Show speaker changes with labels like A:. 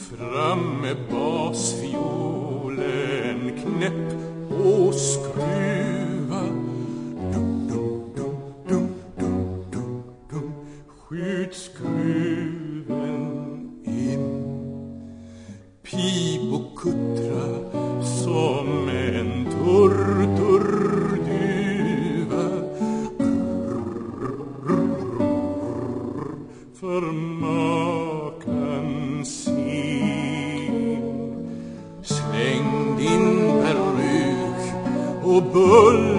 A: Fram med basfiolen, knäpp och skruva. Dum, dum, dum, dum, dum, dum, dum. Skjut skruven in. Pip och kuttra som en turturduva. För makan sin. Släng din peruk och bull